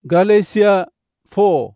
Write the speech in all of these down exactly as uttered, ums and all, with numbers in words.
Galatia four.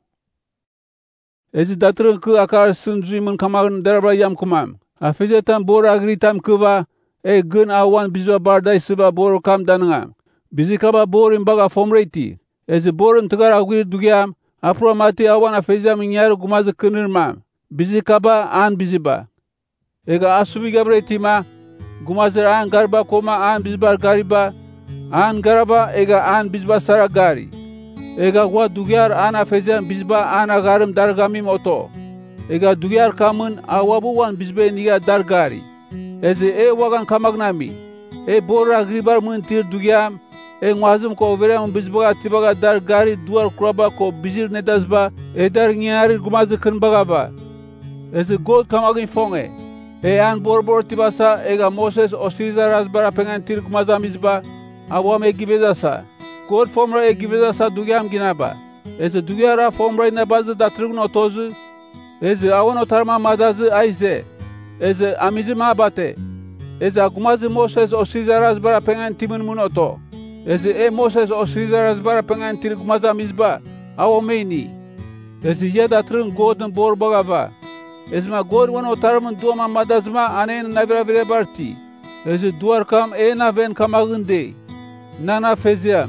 Ezi datırın kı akarsın zuymun kamağın derabra yam kumam. Afezetan bora agritam kıva e gın awan bizwa barday sıva boro kam danıngam. Bizi kaba borin baga fomreyti. Ezi borin tıgar agir dugyam. Afro mati awan afezam inyar gumazı kınırmam. Bizi kaba an bizi ba. Ega asubi gabreyti ma. Gumazır an garba koma an bizbar gariba. An garaba ega an bizba sara gari. Ega wa dugyar ana fezan bizba ana garim dargamim oto. Ega dugyar kamın awabuwan bizbe niga dargari. Eze e wagan kamagnami. E bora gribar muntir dugyam. E ngwazım ko verem bizbaga tibaga dargari duar kuraba ko bizir nedazba. E dar nyari gumazı kınbaga ba. Eze god kamagin fonge. E an borbor tibasa ega Moses osiriza razbara pengantir gumazamizba. Awam e givezasa. God formra e givezasa dugyam ginaba. Eze dugyara formra ina bazı datırgın otozu. Eze avon otarma madazı ayze. Eze amizi mabate. Eze agumazı Moses osiriza razbara pengantimin mun oto. Eze e Moses osiriza razbara pengantir gumazamizba. Awameni. Eze ya datırgın God'un borbagava. Ezma God wan otarmın duama madazma anen navira vire barti. Eze duar kam e naven kamagın dey. Nana feziam.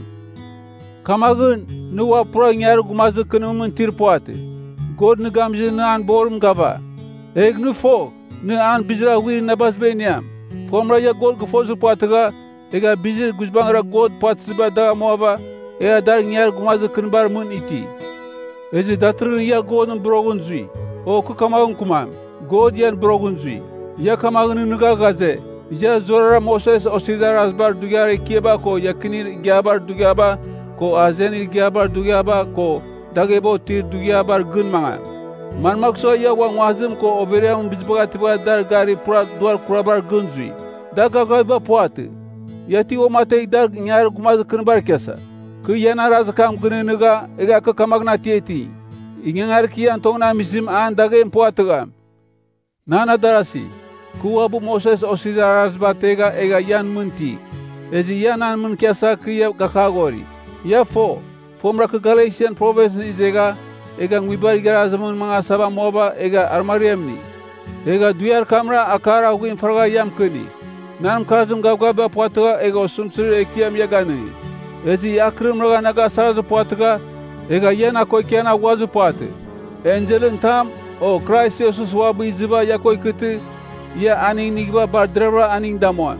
Kamagın nuwa pro nyar gumazı kınımın tirpoate. God nu gamjı nu an borum gava. Eg nu fo nu an bizra wir nabaz benyam. Fomra ya God gfozu poatga ega bizir guzbangra God poatsba da moava. Ea dar nyar gumazı kınbar mun iti. Ezi datırın ya God'un brogun zui. O ku kamagın kumam. God yan brogun zui. Ya kamagın nuga gaze. Ya zorara Moses osiriza razbar dugyare kieba ko yakinir gyabar dugyaba ko azenir gyabar dugyaba ko dagebo tir dugyabar gun manga. Manmakso ya wan wazim ko overyam bizbaga tibaga dar gari pura duar kurabar gunzui. Daga gaiba puatı. Yati o matei dar nyar gumaz kınbar kesa. Kı yana razakam gınınıga ega kı kamagna tiyeti. İngengar kiyan tongna misim an dagem puatıgam. Nana darasi. Kuwa bu Moses osiriza razbatega ega yan munti. Ezi yanan mun kiasa kiya gakagori. Ya fo. Fomra ke Galatian province izega ega ngwibar garazamun mga saba moba ega armariamni. Ega duyar kamra akara huin farga yam kini. Nanam karazum gavgaba puataga ega osumsuri ekiyam yagani. Ezi akrim raga naga sarazu puataga ega yana koy kiana wazu puate. Angelin tam o Christ Jesus wabu iziva yakoy kiti. Ya aning nigba bardra aning damon.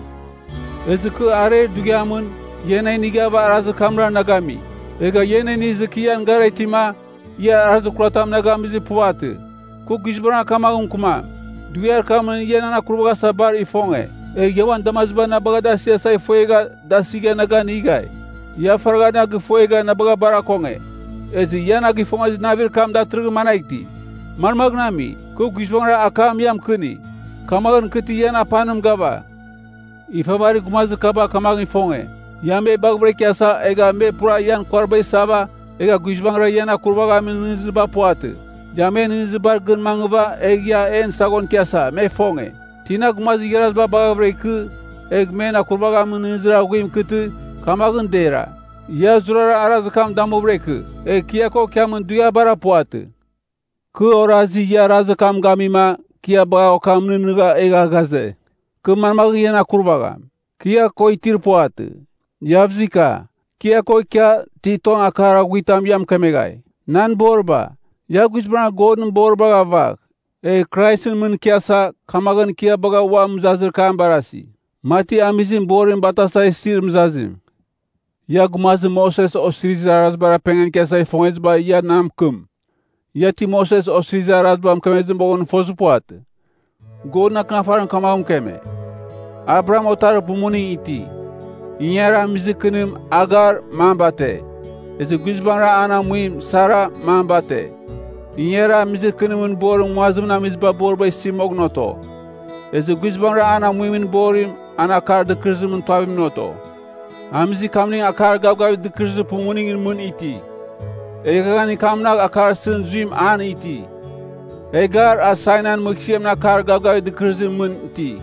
Ezku are dugyamun yenay nigaba razı kamra nagami. Ega yenay nizikiyan garetima ya razı kuratam nagamizi puvatı. Ku gijbran kamagum kuma. Duyar kamun yenana kurbaga sabar ifonge. E yawan damazba nabaga dasiya say fuega dasiga naganigay. Ya farga nag fuega nabaga barakonge. Ezi yana gifonga navir kam datrıgı manaykti. Marmagnami ku gijbran akam yam kini. Kamagın kiti yana panım gaba. İfabari gumazı kaba kamagın fonge. Yambe bagbre kiasa ega me pura yan korbay saba ega gujbangra yana kurbaga min nizba puatı. Yame nizbar gın mangva egya en sagon kiasa me fonge. Tina gumazı yarazba bagbre kı eg mena kurbaga min nizra guim kiti kamagın dera. Ya zurara arazı kam damobre kı e kiyako kyamun duya bara puatı. Kı orazi ya razı kam gamima kia baga okamni nuga ega gaze. Kı marmagı yana kurbaga. Kia koy tir puatı. Yavzika. Kia koy kia titon akara guitam yam kamegay. Nan borba. Ya guzbrana godun borba gavak. E Christ'in mun kiasa kamagın kia baga wa mzazır kambarasi. Mati amizin borin batasa esir mzazim. Ya gumazı Moses osiriza razbara pengen kiasa fongezba ya nam kum. Yati Moses osiriza razbam kamezin bogon fosu puatı. God na knafaran kamagum keme. Abraham otar bumuni iti. Inyara mizikınım agar mambate. Ezi güzbanra ana muim Sara mambate. Inyara mizikınımın borum muazımna mizba borbay simognoto. Ezi güzbanra ana muimin borim ana kar dıkırzımın tavim noto. Amizi kamlin akar gavgav dıkırzı pumuningin mun iti. Egani kamnak akarsın zuyim an iti. Egar asaynan mıksiyem na kar gavgav dıkırzı mun iti.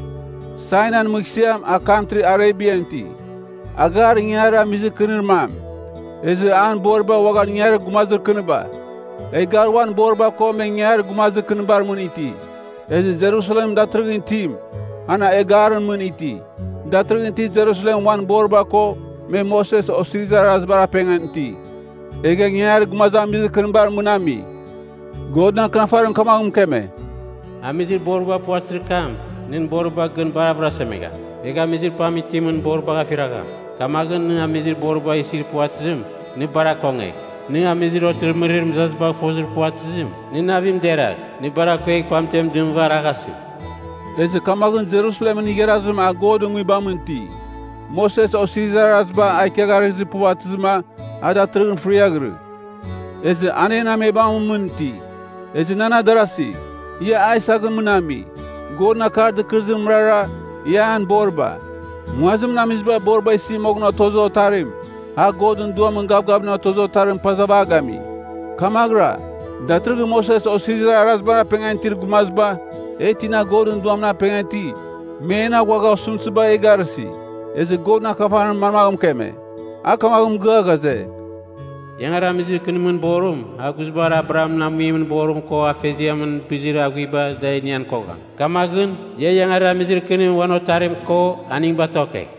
Saynan mıksiyem a country Arabian ti. Agar inyara mizi kınırmam. Ezi an borba wagan nyer gumazır kınıba. Egar wan borba ko men nyer gumazır kınıbar mun iti. Ezi Jerusalem datırgın tim. Ana egarın mun iti. Datırgın ti Jerusalem wan borba ko me Moses osiriza razbara pengan ti. Ega nyer gumazan bizi kınıbar munami. Godna kanafarın kamagum keme. Amizir borba puatr kam. Nin borba gen bara brasemega. Ega amizir pamitimun borba gafiraga. Kamagan ni amizir borba isir puatzim. Ni bara konge. Ni amizir otir merir mzazba fozir puatzim. Ni navim derak. Ni bara koek pamtem dumvar agasim. Ezi kamagın Jerusalem'in igerazım a godun uibamunti. Moses osiriza razba aykegarizi puatzima adatırgın friyagırı. Ezi anena mebamunti. Ezi nana darasi. Ya aysagın munami. Godna kardı kızım rara. Yan borba. Muazım namizba borba isi mogna tozo tarim. Ha godun duamın gabgabna tozo tarim pazavagami. Kamagra. Datırgı Moses osiriza razbara pengantir gumazba. Etina godun duamna penganti. Mena waga sunsuba egarsi. Ezi godna kafanın marmagım keme. Akamagım gagaze. Yang aramizir kinimun borum. Agus bara Abraham namimun borum ko afeziamun bizir agiba dainian kogang. Kamagun ya yang aramizir kinin wanotarim ko aning batoke.